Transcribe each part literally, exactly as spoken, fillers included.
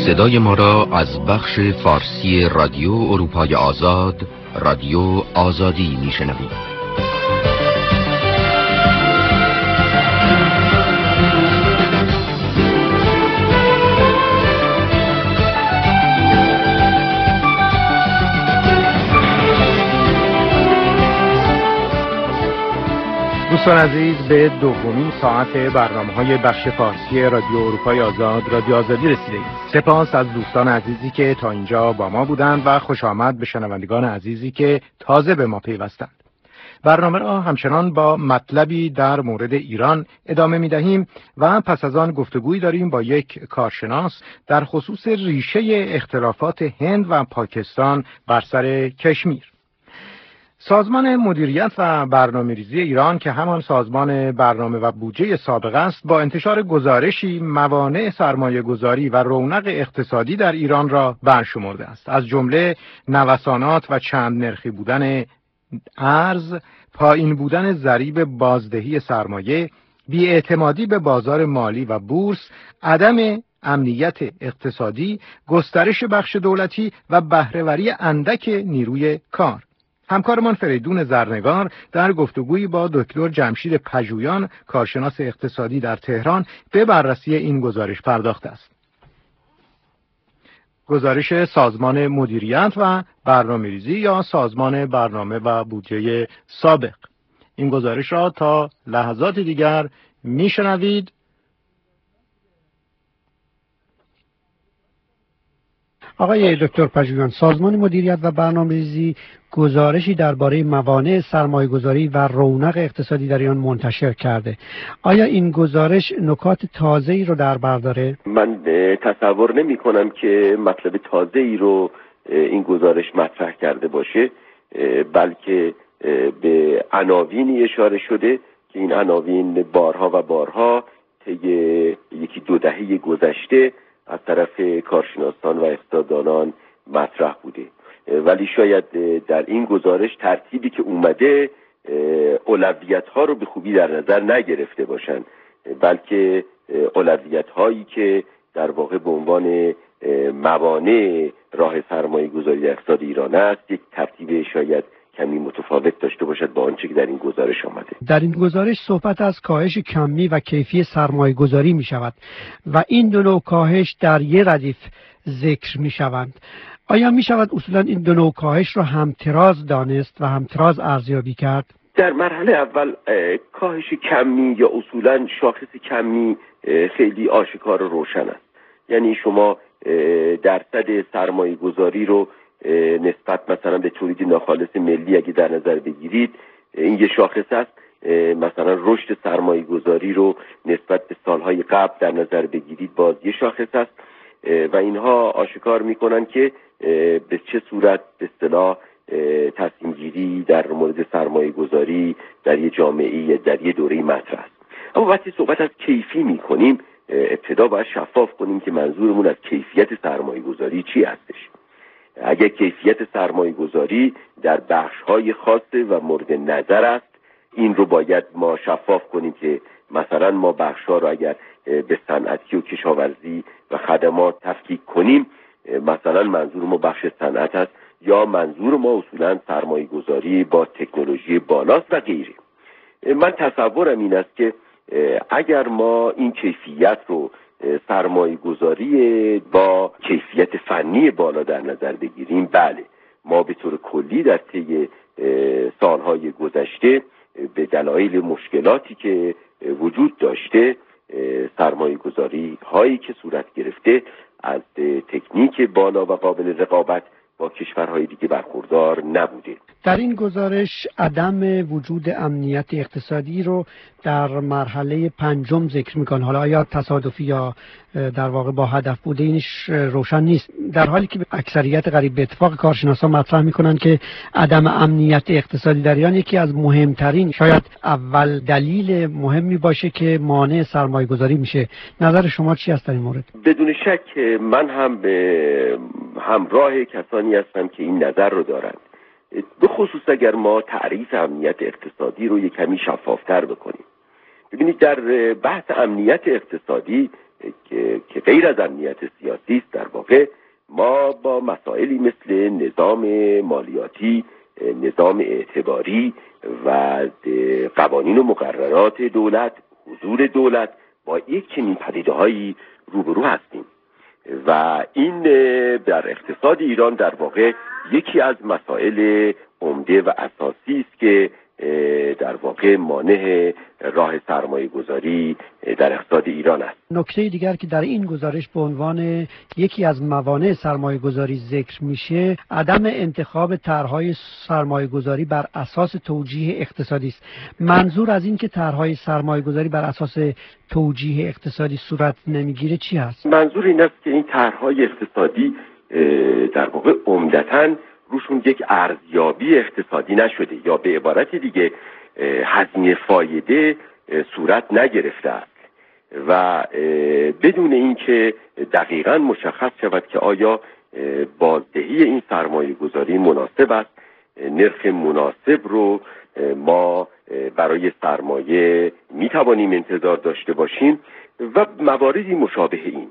صدای ما را از بخش فارسی رادیو اروپای آزاد، رادیو آزادی میشنوید. دوستان عزیز، به دومین ساعت برنامه‌های بخش فارسی رادیو اروپای آزاد، رادیو آزادی رسیدیم. سپاس از دوستان عزیزی که تا اینجا با ما بودند و خوش آمد به شنوندگان عزیزی که تازه به ما پیوستند. برنامه را همچنان با مطلبی در مورد ایران ادامه می‌دهیم و پس از آن گفتگویی داریم با یک کارشناس در خصوص ریشه اختلافات هند و پاکستان بر سر کشمیر. سازمان مدیریت و برنامه‌ریزی ایران که همان سازمان برنامه و بودجه سابق است، با انتشار گزارشی موانع سرمایه‌گذاری و رونق اقتصادی در ایران را برشمرده است. از جمله نوسانات و چند نرخی بودن ارز، پایین بودن ضریب بازدهی سرمایه، بی‌اعتمادی به بازار مالی و بورس، عدم امنیت اقتصادی، گسترش بخش دولتی و بهره‌وری اندک نیروی کار. همکارمان فریدون زرنگار در گفتگویی با دکتر جمشید پژویان، کارشناس اقتصادی در تهران، به بررسی این گزارش پرداخته است. گزارش سازمان مدیریت و برنامه‌ریزی یا سازمان برنامه و بودجه سابق. این گزارش را تا لحظات دیگر میشنوید. آقای دکتر پژویان، سازمان مدیریت و برنامه‌ریزی گزارشی درباره موانع سرمایه‌گذاری و رونق اقتصادی در ایران منتشر کرده. آیا این گزارش نکات تازه‌ای رو در بر داره؟ من تصور نمی‌کنم که مطلب تازه‌ای رو این گزارش مطرح کرده باشه، بلکه به عناوینی اشاره شده که این عناوین بارها و بارها طی یکی دو دهه گذشته از طرف کارشناسان و اقتصاددانان مطرح بوده، ولی شاید در این گزارش ترتیبی که اومده اولویت‌ها رو به خوبی در نظر نگرفته باشند، بلکه اولویت‌هایی که در واقع به عنوان موانع راه سرمایه‌گذاری در اقتصاد ایران است یک ترتیب شاید کمی متفاوت داشته باشد با آنچه که در این گزارش آمده. در این گزارش صحبت از کاهش کمی و کیفی سرمایه‌گذاری می شود و این دو نوع کاهش در یک ردیف ذکر می شوند. آیا می شود اصولا این دو نوع کاهش را همتراز دانست و همتراز ارزیابی کرد؟ در مرحله اول کاهش کمی یا اصولا شاخص کمی خیلی آشکار و روشن است. یعنی شما درصد سرمایه‌گذاری رو نسبت مثلا به تولید ناخالص ملی اگه در نظر بگیرید، این یه شاخص است. مثلا رشد سرمایه گذاری رو نسبت به سالهای قبل در نظر بگیرید، باز یه شاخص است و اینها آشکار میکنن که به چه صورت به اصطلاح تصمیم گیری در مورد سرمایه گذاری در یه جامعه در یه دوره مطرح است. اما وقتی صحبت از کیفی میکنیم، ابتدا باید شفاف کنیم که منظورمون از کیفیت سرمایه گذاری چی هستش. اگر کیفیت سرمایه گذاری در بخش‌های خاصه و مورد نظر است، این رو باید ما شفاف کنیم که مثلا ما بخش‌ها رو اگر به صنعتی و کشاورزی و خدمات تفکیک کنیم، مثلا منظور ما بخش صنعت است یا منظور ما اصولا سرمایه گذاری با تکنولوژی بالاست و غیره. من تصورم این است که اگر ما این کیفیت رو سرمایه گذاری با کیفیت فنی بالا در نظر بگیریم، بله ما به طور کلی در طی سالهای گذشته به دلایل مشکلاتی که وجود داشته سرمایه گذاری هایی که صورت گرفته از تکنیک بالا و قابل رقابت با کشورهای دیگه برخوردار نبوده. در این گزارش عدم وجود امنیت اقتصادی رو در مرحله پنجم ذکر می‌کن. حالا آیا تصادفی یا در واقع با هدف بوده اینش روشن نیست، در حالی که اکثریت قریب به اتفاق کارشناسان مطرح می‌کنند که عدم امنیت اقتصادی در ایران یکی از مهمترین، شاید اول دلیل مهمی باشه که مانع سرمایه‌گذاری میشه. نظر شما چی است در این مورد؟ بدون شک من هم به همراه کسانی هستم که این نظر رو دارند، به خصوص اگر ما تعریف امنیت اقتصادی رو یک کمی شفافتر بکنیم. ببینید در بحث امنیت اقتصادی که, که غیر از امنیت سیاسی است، در واقع ما با مسائلی مثل نظام مالیاتی، نظام اعتباری و قوانین و مقررات دولت، حضور دولت، با یک چنین پدیده‌هایی روبرو هستیم و این در اقتصاد ایران در واقع یکی از مسائل عمده و اساسی است که در واقع مانع راه سرمایه گذاری در اقتصاد ایران است. نکته دیگر که در این گزارش به عنوان یکی از موانع سرمایه گذاری ذکر میشه، عدم انتخاب طرح‌های سرمایه گذاری بر اساس توجیه اقتصادی است. منظور از این که طرح‌های سرمایه گذاری بر اساس توجیه اقتصادی صورت نمیگیره چی هست؟ منظور این است که این طرح‌های اقتصادی در واقع عمدتاً روشون یک ارزیابی اقتصادی نشده، یا به عبارت دیگه هزینه فایده صورت نگرفته است و بدون اینکه دقیقاً مشخص شود که آیا بازدهی این سرمایه گذاری مناسب است، نرخ مناسب رو ما برای سرمایه می توانیم انتظار داشته باشیم و مواردی مشابه این.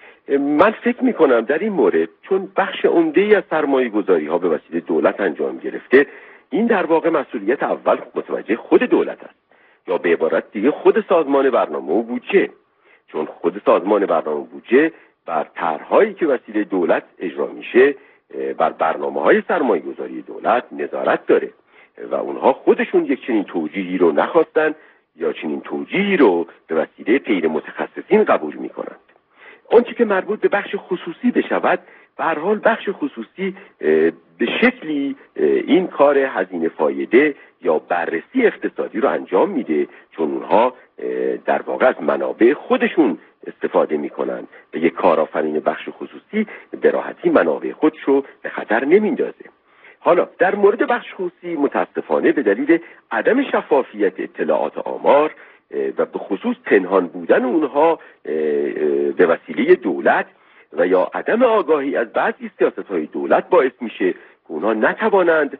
من فکر می کنم در این مورد چون بخش عمده‌ای از سرمایه گذاری ها به وسیله دولت انجام گرفته، این در واقع مسئولیت اول متوجه خود دولت است، یا به عبارت دیگه خود سازمان برنامه و بودجه، چون خود سازمان برنامه و بودجه بر طرح‌هایی که وسیله دولت اجرا میشه بر برنامه‌های سرمایه گذاری دولت نظارت داره و اونها خودشون یک چنین توجیهی رو نخواستن یا چنین توجیهی رو به وسیله غیر متخصصین قبول میکنند. آنچه که مربوط به بخش خصوصی بشود، به هر حال بخش خصوصی به شکلی این کار هزینه فایده یا بررسی اقتصادی رو انجام میده، چون اونها در واقع از منابع خودشون استفاده میکنن و یک کارآفرین بخش خصوصی به راحتی منابع خودش رو به خطر نمیندازه. حالا در مورد بخش خصوصی متاسفانه به دلیل عدم شفافیت اطلاعات آمار و به خصوص پنهان بودن اونها به وسیله دولت و یا عدم آگاهی از بعضی سیاست‌های دولت باعث میشه که اونها نتوانند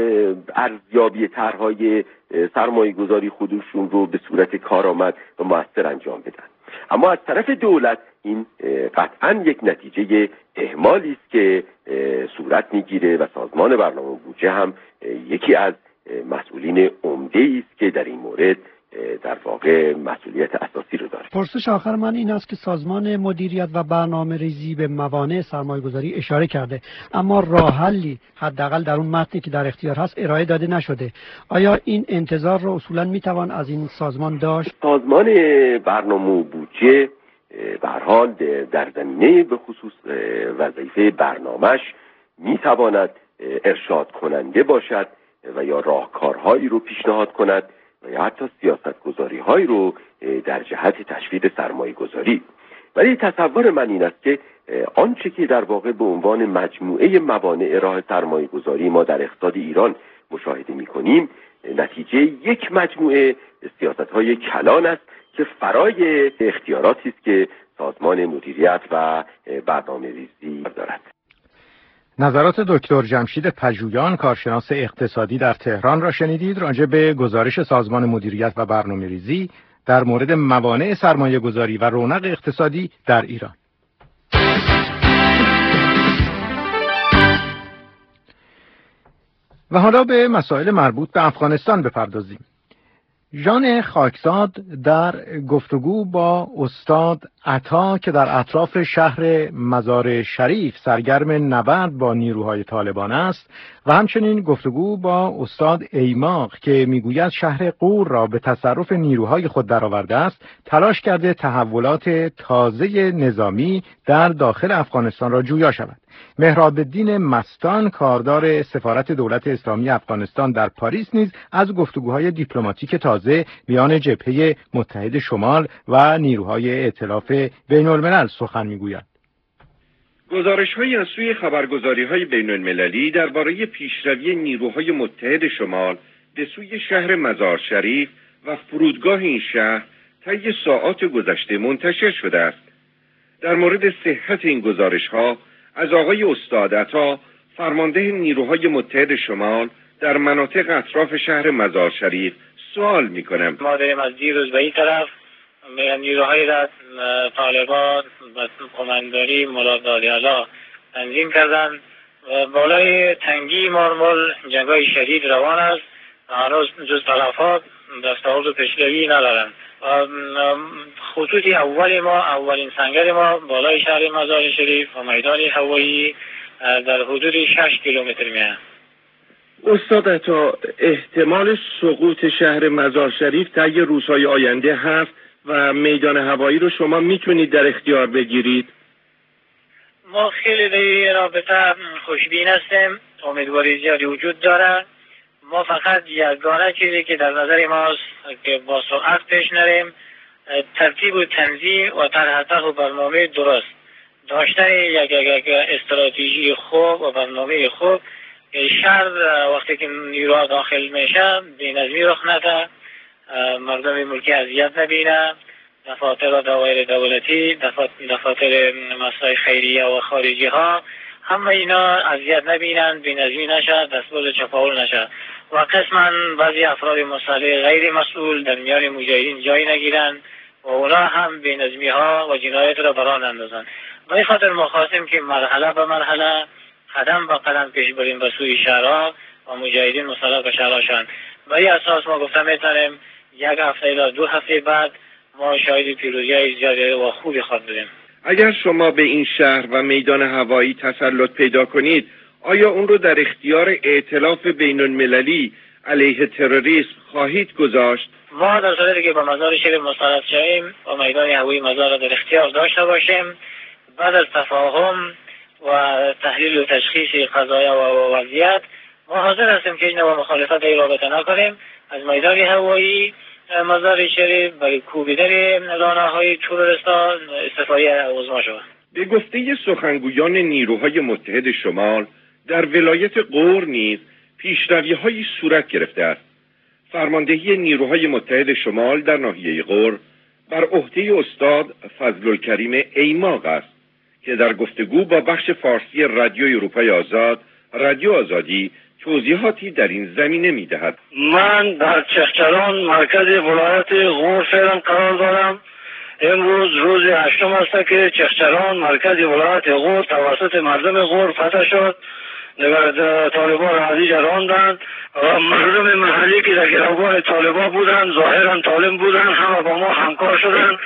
ارزیابی طرح‌های سرمایه‌گذاری خودشون رو به صورت کارآمد و مؤثر انجام بدن. اما از طرف دولت این قطعاً یک نتیجه اهمالی است که صورت میگیره و سازمان برنامه و بودجه هم یکی از مسئولین عمده‌ای است که در این مورد در واقع مسئولیت اساسی رو داره. پرسش آخر من این است که سازمان مدیریت و برنامه ریزی به موانع سرمایه گذاری اشاره کرده، اما راه حلی حداقل در اون متنی که در اختیار هست ارائه داده نشده. آیا این انتظار رو اصولا میتوان از این سازمان داشت؟ سازمان برنامه و بودجه به هر حال در زمینه به خصوص وظیفه برنامه‌اش میتواند ارشاد کننده باشد و یا راهکارهایی رو پیشنهاد کند و یا حتی سیاست گذاری هایی رو در جهت تشویق سرمایه گذاری. ولی تصور من این است که آنچه که در واقع به عنوان مجموعه موانع راه سرمایه گذاری ما در اقتصاد ایران مشاهده می کنیم، نتیجه یک مجموعه سیاست های کلان است که فرای اختیاراتی است که سازمان مدیریت و برنامه ریزی دارد. نظرات دکتر جمشید پژویان، کارشناس اقتصادی در تهران را شنیدید راجع به گزارش سازمان مدیریت و برنامه‌ریزی در مورد موانع سرمایه‌گذاری و رونق اقتصادی در ایران. و حالا به مسائل مربوط به افغانستان بپردازیم. ژان خاکزاد در گفتگو با استاد عطا که در اطراف شهر مزار شریف سرگرم نبرد با نیروهای طالبان است و همچنین گفتگو با استاد ایماق که میگوید شهر غور را به تصرف نیروهای خود درآورده است، تلاش کرده تحولات تازه نظامی در داخل افغانستان را جویا شود. مهراب الدین مستان، کاردار سفارت دولت اسلامی افغانستان در پاریس، نیز از گفتگوهای دیپلماتیک تازه میان جبهه متحد شمال و نیروهای ائتلاف بین الملل سخن میگوید. گزارش‌های از سوی خبرگزاری‌های بین المللی درباره پیشروی نیروهای متحد شمال به سوی شهر مزار شریف و فرودگاه این شهر طی ساعات گذشته منتشر شده است. در مورد صحت این گزارش‌ها از آقای استاد عطا، فرمانده نیروهای متحد شمال در مناطق اطراف شهر مزار شریف، سوال می‌کنم. ما داریم از دیروز به این طرف نیروهای را طالبان و قماندانی مراد دادیالا تنظیم کردند. بالای تنگی مارمول جنگای شدید روان است. هنوز جز طرفات دستاورد پیشروی ندارند. خطوط اول ما، اولین سنگر ما بالای شهر مزار شریف و میدان هوایی در حدود شش کیلومتر میه. استاد عطا، احتمال سقوط شهر مزار شریف طی روزهای آینده هست و میدان هوایی رو شما میتونید در اختیار بگیرید؟ ما خیلی در رابطه خوشبین هستیم، امیدواری زیادی وجود داره. ما فقط یگانه چیزی که در نظر ماست که با سرعت پیش نریم، ترتیب و تنظیم و طرح و برنامه درست داشتن یک یک استراتژی خوب و برنامه خوب. شهر وقتی که نیروها داخل میشه بی‌نظمی رخ نده، مردم ملکی اذیت نبینه، دفاتر و دوایر دولتی، دفاتر مسائل خیریه و خارجی ها همه اینا اذیت نبینن، بی‌نظمی نشه، دستبرد چپاول نشه و قسما بعضی افراد مسئله غیر مسئول در میان مجاهدین جای نگیرن و اونا هم بی‌نظمی ها و جنایت را بران اندازن. به این خاطر ما خواستیم که مرحله به مرحله قدم به قدم پیش بریم به سوی شهرها و مجاهدین مسلح به شهرها شوند. به این اساس ما گفتم میتونیم یک هفته الی دو هفته بعد ما شاهد پیروزی زیادی و خوبی خواهد بودیم. اگر شما به این شهر و میدان هوایی تسلط پیدا کنید، آیا اون رو در اختیار ائتلاف بین المللی علیه تروریسم خواهید گذاشت؟ ما در صورتی که به مزار شریف مسلط شویم و میدان هوایی مزار را در اختیار داشته باشیم، بعد از تفاهم و تحلیل و تشخیص قضایا و وضعیت ما حاضر هستیم که این نوع مخالفت ای رابطه نکنیم. از میدان هوایی مزار شریف برای کوبیدن رانه‌های تروریستان استفاده عظما شد. به گفته سخنگویان نیروهای متحد شمال، در ولایت غور نیز پیشروی‌هایی صورت گرفته است. فرماندهی نیروهای متحد شمال در ناحیه غور بر عهده استاد فضل‌الکریم ایماق است که در گفتگو با بخش فارسی رادیو اروپای آزاد، رادیو آزادی، توضیحاتی در این زمینه می‌دهد. من در چخچران مرکز ولایت غور فعلا قرار دارم. امروز روز هشتم است که چخچران مرکز ولایت غور توسط مردم غور فتح شد. طالبان را از اینجا راندند و مردم محلی که در گروگان طالبان بودند، ظاهرا طالب بودند، همه با ما همکار شدند.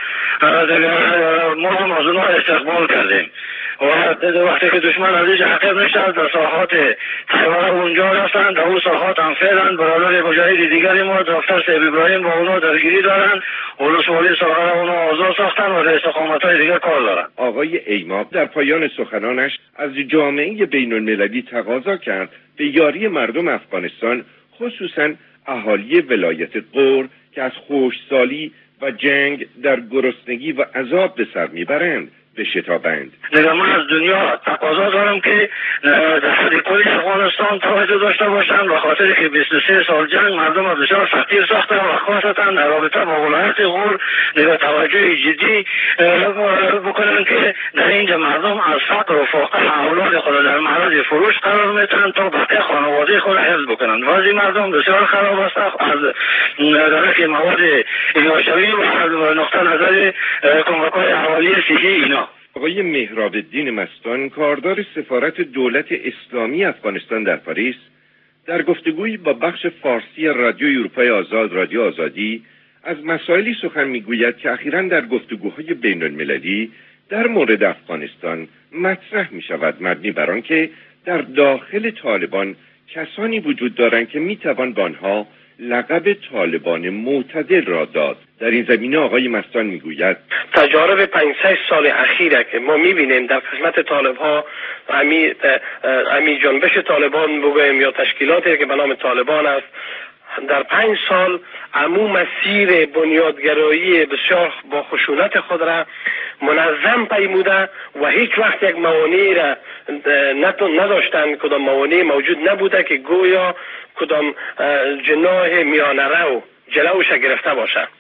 ما هم از اونها استقبال کردیم و وقتی که دشمن از اینجا عقب نشد در ساحات حیوانه اونجا رفتند. در اون ساحات هم فعلا برادر مجاهد دیگری ما دکتر سیب ابراهیم با اونا درگیری دارند. ولسوالی ساحه اونا آزاد ساختن و در استقامت‌های دیگر کار دارند. آقای ایماق در پایان سخنانش از جامعه بین المللی تقاضا کرد به یاری مردم افغانستان، خصوصا اهالی ولایت غور که از خشکسالی و جنگ در گرسنگی و عذاب به سر میبرند بشتابند. من از دنیا تقاضا دارم که در حد کل افغانستان توجه داشته باشند، به خاطر که بیست و سه سال جنگ مردم بسیار فقیر ساختن و خاصتا در رابطه با ولایت غور دیگر توجه جدی بکنن که در اینجا مردم از فقر و فاقه اولاد خود در معرض فروش قرار میتونن تا بقیه خانواده خود حفظ بکنن. وضع مردم بسیار خراب است از درک مواد ایاشوی و نقطه نظر کمک‌های حوالی صحی اینا. آقای مهراب الدین مستان، کاردار سفارت دولت اسلامی افغانستان در پاریس، در گفتگویی با بخش فارسی رادیو اروپای آزاد، رادیو آزادی، از مسائلی سخن میگوید که اخیراً در گفتگوهای بین المللی در مورد افغانستان مطرح می شود، مبنی بر آنکه در داخل طالبان کسانی وجود دارند که می توان با آنها لقب طالبان معتدل را داد. در این زمینه آقای مستان میگوید تجارب پنج شش سال اخیره که ما میبینیم در قسمت طالب ها، امی, امی جنبش طالبان بگویم یا تشکیلاتی که به نام طالبان است، در پنج سال عموم مسیر بنیادگرایی بسیار با خشونت خود را منظم پیموده و هیچ وقت یک موانعی را نداشتند، کدام موانعی موجود نبوده که گویا کدام جناح میانه رو جلوش گرفته باشه.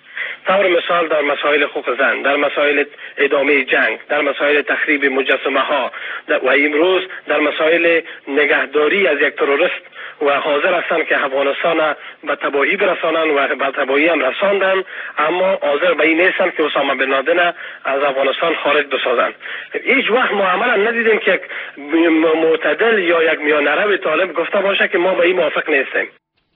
طور مثال در مسائل حقوق زن، در مسائل ادامه جنگ، در مسائل تخریب مجسمه ها و امروز در مسائل نگهداری از یک تروریست و حاضر هستند که افغانستان به تباهی برسانند و به تباهی هم رساندند، اما حاضر به این نیستند که اسامه بن لادن از افغانستان خارج بسازند. هیچ وقت ما عملا ندیدیم که یک معتدل یا یک میانرو طالب گفته باشه که ما به این موافق نیستیم.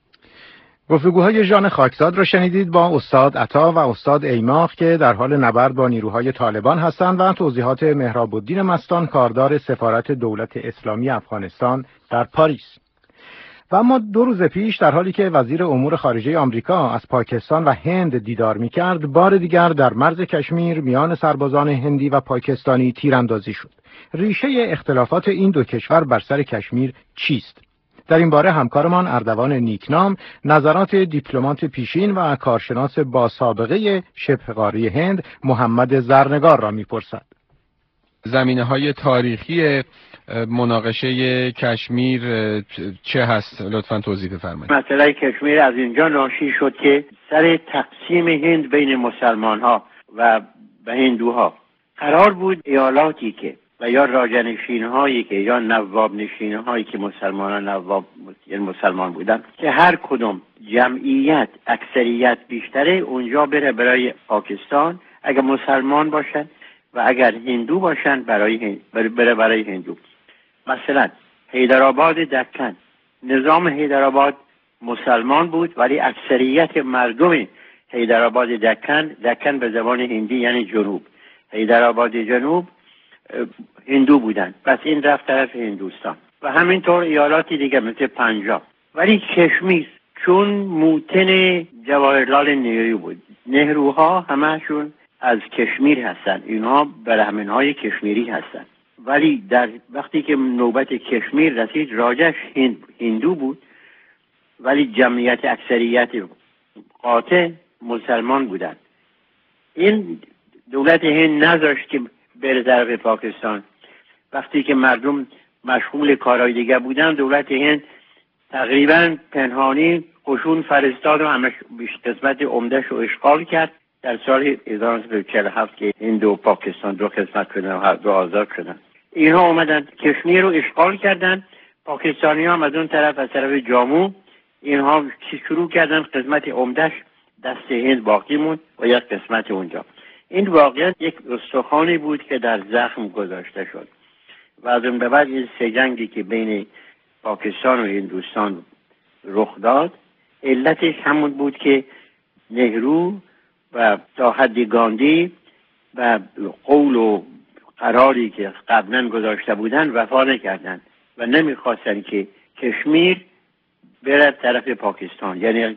گفتگوهای ژان خاکزاد را شنیدید با استاد عطا و استاد ایماخ که در حال نبرد با نیروهای طالبان هستند و توضیحات مهراب الدین مستان، کاردار سفارت دولت اسلامی افغانستان در پاریس. و اما دو روز پیش در حالی که وزیر امور خارجه آمریکا از پاکستان و هند دیدار می‌کرد، بار دیگر در مرز کشمیر میان سربازان هندی و پاکستانی تیراندازی شد. ریشه اختلافات این دو کشور بر سر کشمیر چیست؟ در این باره همکارمان اردوان نیکنام نظرات دیپلمات پیشین و کارشناس با سابقه شبه قاره هند محمد زرنگار را می‌پرسد. زمینه‌های تاریخی مناقشه کشمیر چه هست؟ لطفاً توضیح بفرمایید. مسئله کشمیر از اینجا ناشی شد که سر تقسیم هند بین مسلمان‌ها و به هندوها قرار بود ایالاتی که و یا راجنشین‌هایی که یا نواب نشین‌هایی که مسلمانان نواب یعنی مسلمان بودن که هر کدوم جمعیت اکثریت بیشتره اونجا بره برای پاکستان اگر مسلمان باشن و اگر هندو باشن برای بره برای هندو. مثلا حیدرآباد دکن، نظام حیدرآباد مسلمان بود ولی اکثریت مردم حیدرآباد دکن، دکن به زبان هندی یعنی جنوب، حیدرآباد جنوب هندو بودن، پس این رفت طرف هندوستان و همینطور ایالاتی دیگه مثل پنجاب. ولی کشمیر چون موتن جواهرلال نهرو بود، نهروها همشون از کشمیر هستن، اینها برهمنهای کشمیری هستن، ولی در وقتی که نوبت کشمیر رسید راجش هند هندو بود ولی جمعیت اکثریت قاطع مسلمان بودن. این دولت هند نذاشت که بره طرف پاکستان. وقتی که مردم مشغول کارهای دیگه بودن دولت هند تقریبا پنهانی قشون فرستاد و همش بیش قسمت عمدهش رو اشغال کرد در سال هزار و نهصد و چهل و هفت که هند و پاکستان دو قسمت شدن و هر دو آزاد شدن. اینها اومدن کشمیر رو اشغال کردن، پاکستانی ها هم از اون طرف از طرف جامو اینها شروع کردن قسمت عمدهش دست هند باقی موند و یک قسمت اونجا. این واقعیت یک استخوانی بود که در زخم گذاشته شد و از اون به بعد این سه جنگی که بین پاکستان و هندوستان رخ داد علتش همون بود که نهرو و تا حد گاندی و قول و قراری که قبلا گذاشته بودن وفا نکردن و نمیخواستن که کشمیر بره طرف پاکستان یعنی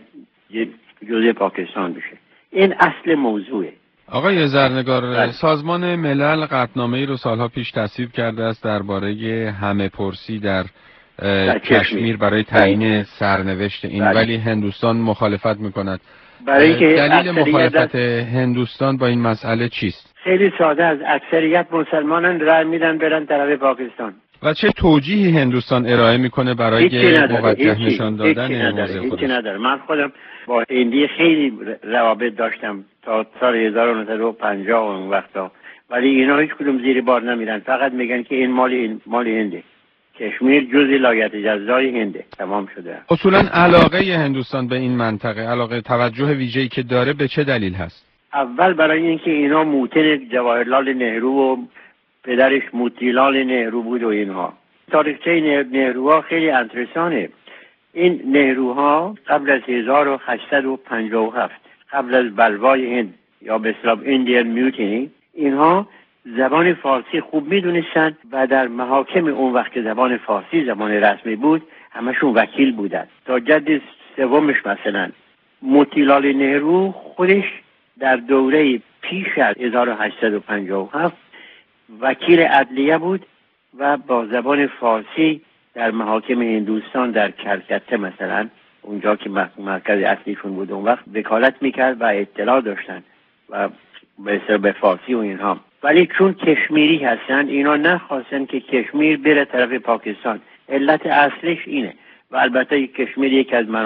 جزء پاکستان بشه. این اصل موضوعه. آقای زرنگار، سازمان ملل قطعنامه‌ای رو سالها پیش تصویب کرده است درباره همه پرسی در, در کشمیر برای تعیین سرنوشت این، بله. ولی هندوستان مخالفت میکند. برای دلیل مخالفت هندوستان با این مسئله چیست؟ خیلی ساده است. اکثریت مسلمانان رای میدن برن طرف پاکستان. و چه توجیهی هندوستان ارائه میکنه برای موجه نشان دادن موضوع خودش؟ هیچی نداره. من خودم با هندی خیلی روابط داشتم تا سال هزار و نهصد و پنجاه اون وقتا، ولی اینا هیچ کدوم زیر بار نمیرن، فقط میگن که این مال این مال هنده، کشمیر جزء لایحه جزای هنده، تمام شده. اصولا علاقه هندوستان به این منطقه، علاقه توجه ویژه‌ای که داره به چه دلیل هست؟ اول برای اینکه اینا موتن جواهرلال نهرو و پدرش موتیلال نهرو بود و اینها. تاریخچه نهروها خیلی انترسانه. این نهروها قبل از هزار و هشتصد و پنجاه و هفت، قبل از بلوای هند یا به اصطلاح ایندین میوتینی، اینها زبان فارسی خوب میدونستن و در محاکم اون وقت که زبان فارسی زبان رسمی بود همشون وکیل بودن. تا جد سومش مثلا موتیلال نهرو خودش در دوره پیش از هزار و هشتصد و پنجاه و هفت وکیل عدلیه بود و با زبان فارسی در محاکم هندوستان در کلکته مثلا اونجا که مرکز اصلیشون بود اون وقت وکالت میکرد و اطلاع داشتن و به به فارسی و اینها. ولی چون کشمیری هستن اینا نخواستن که کشمیر بره طرف پاکستان. علت اصلیش اینه. و البته کشمیر یک از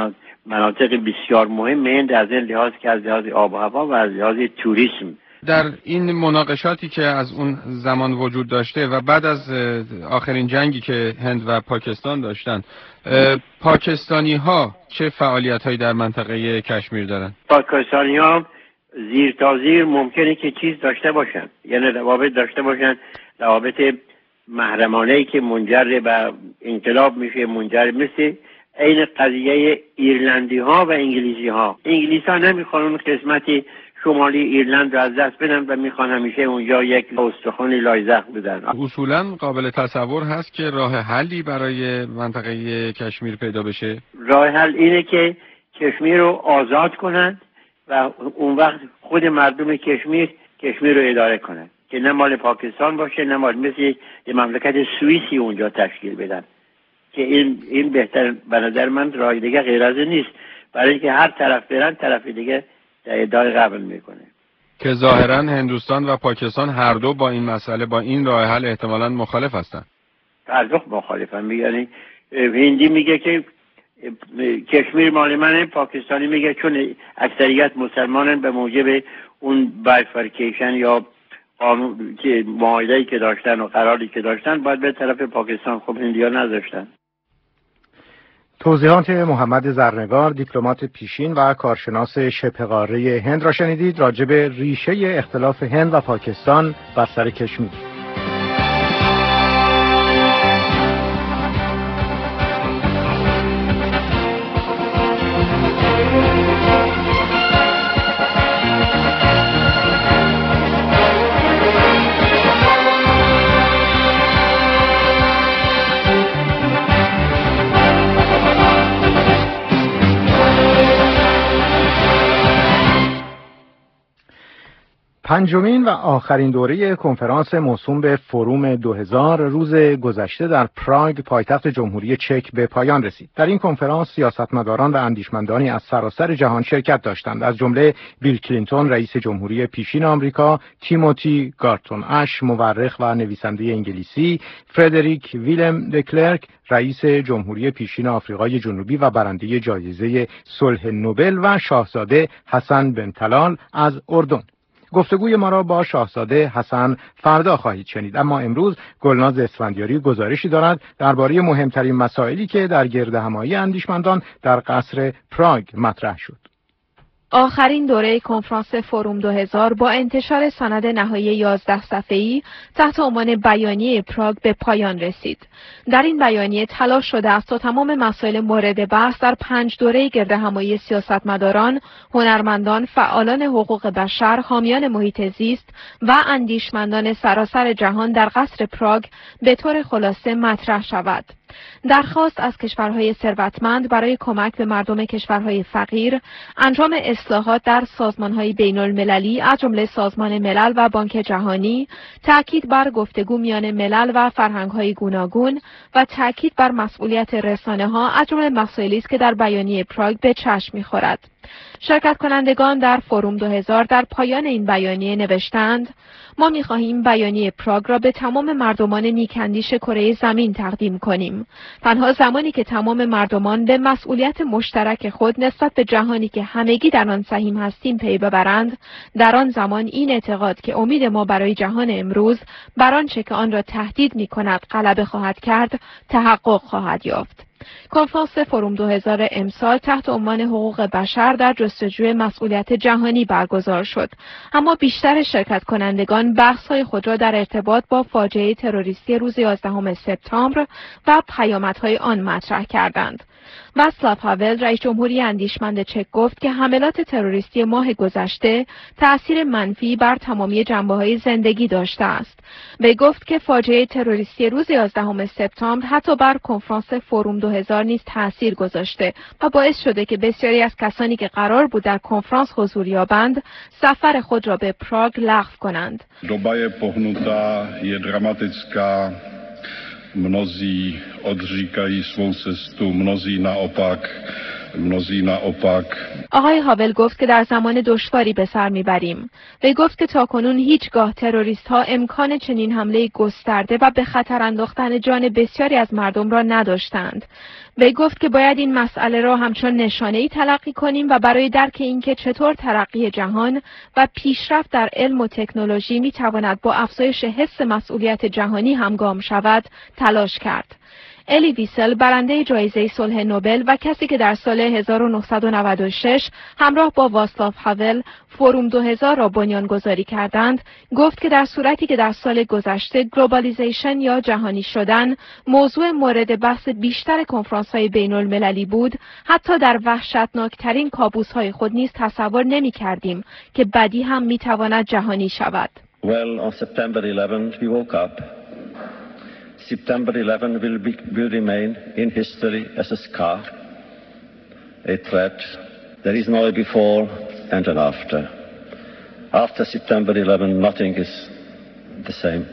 مناطق بسیار مهم هند از این لحاظ که از لحاظ آب و هوا و از لحاظ توریسم. در این مناقشاتی که از اون زمان وجود داشته و بعد از آخرین جنگی که هند و پاکستان داشتن، پاکستانی ها چه فعالیت هایی در منطقه کشمیر دارن؟ پاکستانی ها زیر تا زیر ممکنه که چیز داشته باشن، یعنی روابط داشته باشن، روابط محرمانه‌ای که منجر به انقلاب میشه، منجر مثل این قضیه ایرلندی ها و انگلیسی ها. انگلیس ها نمیخوان اون قسمتی شمالی ایرلند رو از دست بدن و میخوان همیشه اونجا یک استخوانی لایزخ بدن. اصولا قابل تصور هست که راه حلی برای منطقه کشمیر پیدا بشه؟ راه حل اینه که کشمیر رو آزاد کنند و اون وقت خود مردم کشمیر کشمیر رو اداره کنند که نه مال پاکستان باشه، نه مال مثل یه مملکت سوئیسی اونجا تشکیل بدن، که این این بهتر به نظر من راه دیگه غیر از نیست، برای اینکه هر طرف برن طرف دیگه در ادعای قبول میکنه. که ظاهرا هندوستان و پاکستان هر دو با این مسئله، با این راه حل احتمالاً مخالف هستند. هر دو مخالفن. یعنی هندی میگه که کشمیر مال منه، پاکستانی میگه چون اکثریت مسلمانن به موجب اون بایفرکیشن یا قانون که معاهده‌ای که داشتن و قراری که داشتن باید به طرف پاکستان. خب هندی‌ها نذاشتن. توضیحات محمد زرنگار، دیپلمات پیشین و کارشناس شبه قاره هند را شنیدید راجع به ریشه اختلاف هند و پاکستان بر سر کشمیر. پنجمین و آخرین دوره کنفرانس موسوم به فروم دو هزار روز گذشته در پراگ پایتخت جمهوری چک به پایان رسید. در این کنفرانس سیاستمداران و اندیشمندانی از سراسر جهان شرکت داشتند، از جمله بیل کلینتون رئیس جمهوری پیشین آمریکا، تیموتی گارتون اش مورخ و نویسنده انگلیسی، فردریک ویلم دکلرک رئیس جمهوری پیشین آفریقای جنوبی و برنده جایزه صلح نوبل و شاهزاده حسن بن طلال از اردن. گفتگوی ما را با شاهزاده حسن فردا خواهید شنید، اما امروز گلناز اسفندیاری گزارشی دارد درباره مهمترین مسائلی که در گردهمایی اندیشمندان در قصر پراگ مطرح شد. آخرین دوره کنفرانس فروم دو هزار با انتشار سند نهایی یازده صفحه‌ای تحت عنوان بیانیه پراگ به پایان رسید. در این بیانیه تلاش شده است تا تمام مسائل مورد بحث در پنج دوره گردهمایی سیاستمداران، هنرمندان، فعالان حقوق بشر، حامیان محیط زیست و اندیشمندان سراسر جهان در قصر پراگ به طور خلاصه مطرح شود. درخواست از کشورهای ثروتمند برای کمک به مردم کشورهای فقیر، انجام اصلاحات در سازمانهای بین المللی از جمله سازمان ملل و بانک جهانی، تاکید بر گفتگو میان ملل و فرهنگ‌های گوناگون و تاکید بر مسئولیت رسانه‌ها از جمله مسائلی است که در بیانیه پراگ به چشم می‌خورد. شرکت کنندگان در فروم دو هزار در پایان این بیانیه نوشتند: ما می‌خواهیم بیانیه پراگ را به تمام مردمان نیک‌اندیش کره زمین تقدیم کنیم. تنها زمانی که تمام مردمان به مسئولیت مشترک خود نسبت به جهانی که همگی در آن سهیم هستیم پی ببرند، در آن زمان این اعتقاد که امید ما برای جهان امروز بر آنچه که آن را تهدید می‌کند غلبه خواهد کرد، تحقق خواهد یافت. کنفرانس فروم دو هزار امسال تحت عنوان حقوق بشر در جستجوی مسئولیت جهانی برگزار شد، اما بیشتر شرکت کنندگان بحث‌های خود را در ارتباط با فاجعه تروریستی روز یازدهم سپتامبر و پیامدهای آن مطرح کردند. واصلاو هاول رئیس جمهوری اندیشمند چک گفت که حملات تروریستی ماه گذشته تأثیر منفی بر تمامی جنبه‌های زندگی داشته است. وی گفت که فاجعه تروریستی روز یازدهم سپتامبر حتی بر کنفرانس فروم دو هزار نیز تأثیر گذاشته و باعث شده که بسیاری از کسانی که قرار بود در کنفرانس حضور یابند، سفر خود را به پراگ لغو کنند. Doba je pohnutá, je dramatická. Mnozí odříkají svou cestu, mnozí naopak mnozí naopak. آقای هاول گفت که در زمان دشواری به سر میبریم. وی گفت که تاکنون هیچگاه تروریست ها امکان چنین حمله گسترده و به خطر انداختن جان بسیاری از مردم را نداشتند. وی گفت که باید این مسئله را همچون نشانه‌ای تلقی کنیم و برای درک اینکه چطور ترقی جهان و پیشرفت در علم و تکنولوژی میتواند با افزایش حس مسئولیت جهانی همگام شود تلاش کرد. الی ویسل برنده جایزه صلح نوبل و کسی که در سال هزار و نهصد و نود و شش همراه با واستاف هاول فروم دو هزار را بنیانگذاری کردند، گفت که در صورتی که در سال گذشته گلوبالیزیشن یا جهانی شدن موضوع مورد بحث بیشتر کنفرانس‌های بین‌المللی بود، حتی در وحشتناکترین کابوس‌های خود نیز تصور نمی‌کردیم که بدی هم می‌تواند جهانی شود. Well, on September eleventh we woke up. September eleventh will, be, will remain in history as a scar, a threat. There is no before and an after. After September eleventh, nothing is the same.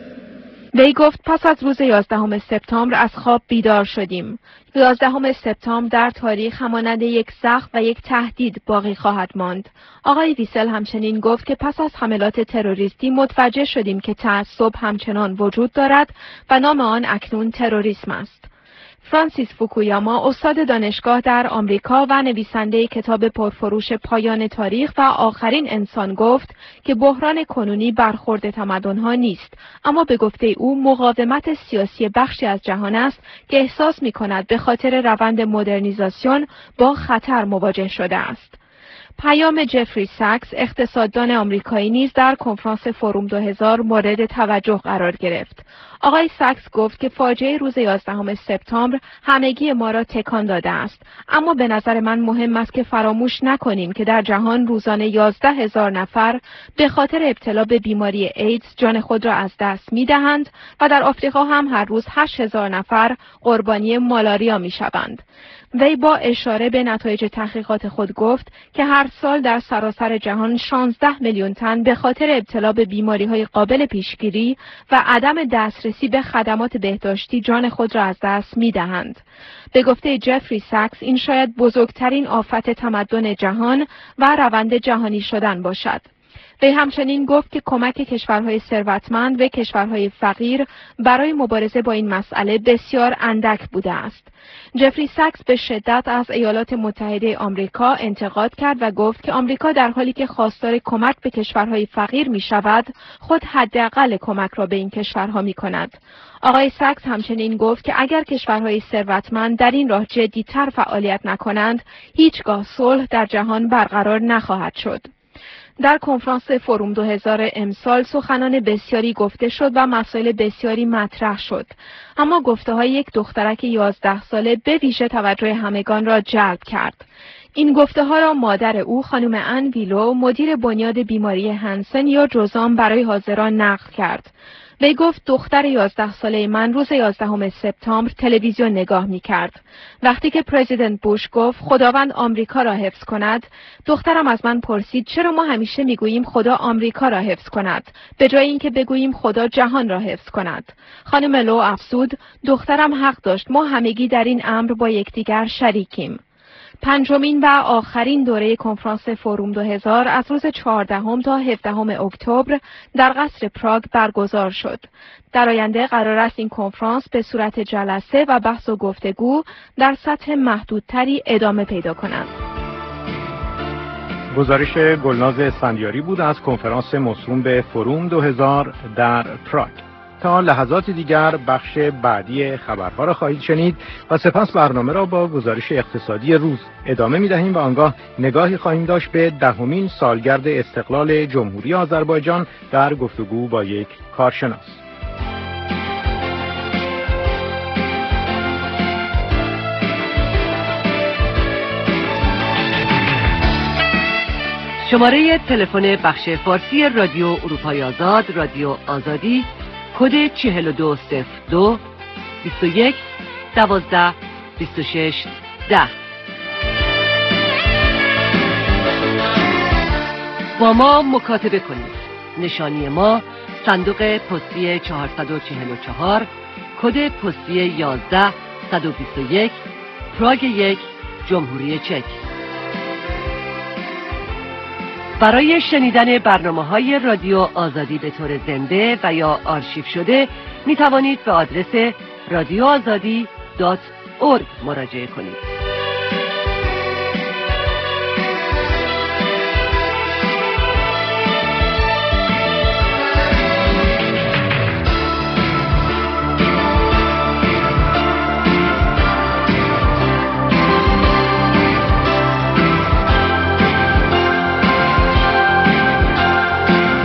وی گفت پس از روز یازدهم سپتامبر از خواب بیدار شدیم. یازدهم سپتامبر در تاریخ همانند یک زخم و یک تهدید باقی خواهد ماند. آقای ویسل همچنین گفت که پس از حملات تروریستی متوجه شدیم که تعصب همچنان وجود دارد و نام آن اکنون تروریسم است. فرانسیس فوکویاما استاد دانشگاه در آمریکا و نویسنده کتاب پرفروش پایان تاریخ و آخرین انسان گفت که بحران کنونی برخورد تمدن‌ها نیست، اما به گفته او مقاومت سیاسی بخشی از جهان است که احساس می‌کند به خاطر روند مدرنیزاسیون با خطر مواجه شده است. پیام جفری ساکس اقتصاددان آمریکایی نیز در کنفرانس فروم دو هزار مورد توجه قرار گرفت. آقای ساکس گفت که فاجعه روز یازدهم سپتامبر همگی ما را تکان داده است، اما به نظر من مهم است که فراموش نکنیم که در جهان روزانه یازده هزار نفر به خاطر ابتلا به بیماری ایدز جان خود را از دست می دهند و در آفریقا هم هر روز هشت هزار نفر قربانی مالاریا می شوند. وی با اشاره به نتایج تحقیقات خود گفت که هر سال در سراسر جهان شانزده میلیون تن به خاطر ابتلا به بیماری‌های قابل پیشگیری و عدم دسترسی به خدمات بهداشتی جان خود را از دست می‌دهند. به گفته جفری ساکس این شاید بزرگترین آفت تمدن جهان و روند جهانی شدن باشد. وی همچنین گفت که کمک کشورهای ثروتمند و کشورهای فقیر برای مبارزه با این مسئله بسیار اندک بوده است. جفری ساکس به شدت از ایالات متحده آمریکا انتقاد کرد و گفت که آمریکا در حالی که خواستار کمک به کشورهای فقیر می شود، خود حداقل کمک را به این کشورها می کند. آقای ساکس همچنین گفت که اگر کشورهای ثروتمند در این راه جدی‌تر فعالیت نکنند، هیچگاه صلح در جهان برقرار نخواهد شد. در کنفرانس فروم دو هزار امسال سخنان بسیاری گفته شد و مسائل بسیاری مطرح شد، اما گفته های یک دخترک یازده ساله به ویژه توجه همگان را جلب کرد. این گفته ها را مادر او خانم ان ویلو مدیر بنیاد بیماری هانسن یا جزام برای حاضران نقل کرد. وی گفت دختر یازده ساله من روز یازدهم سپتامبر تلویزیون نگاه می کرد. وقتی که پرزیدنت بوش گفت خداوند آمریکا را حفظ کند، دخترم از من پرسید چرا ما همیشه می گوییم خدا آمریکا را حفظ کند به جای اینکه بگوییم خدا جهان را حفظ کند. خانم لو افزود دخترم حق داشت، ما همگی در این امر با یکدیگر شریکیم. پنجمین و آخرین دوره کنفرانس فروم دو هزار از روز چهاردهم تا هفدهم اکتبر در قصر پراگ برگزار شد. در آینده قرار است این کنفرانس به صورت جلسه و بحث و گفتگو در سطح محدودتری ادامه پیدا کند. گزارش گلناز اسفندیاری بود از کنفرانس موسوم به فروم دو هزار در پراگ. تا لحظات دیگر بخش بعدی خبرها را خواهید شنید و سپس برنامه را با گزارش اقتصادی روز ادامه می دهیم و آنگاه نگاهی خواهیم داشت به دهمین سالگرد استقلال جمهوری آذربایجان در گفتگو با یک کارشناس. شماره تلفن بخش فارسی رادیو اروپای آزاد، رادیو آزادی، کد چهل و دو صفر دو بیست و یک دوازده بیست و شش ده. با ما مکاتبه کنید. نشانی ما صندوق پستی چهارصد و چهل و چهار، کد پستی یازده صد و بیست و یک، پراگ یک جمهوری چک. برای شنیدن برنامه‌های رادیو آزادی به طور زنده و یا آرشیو شده می توانید به آدرس رادیو آزادی دات اورگ مراجعه کنید.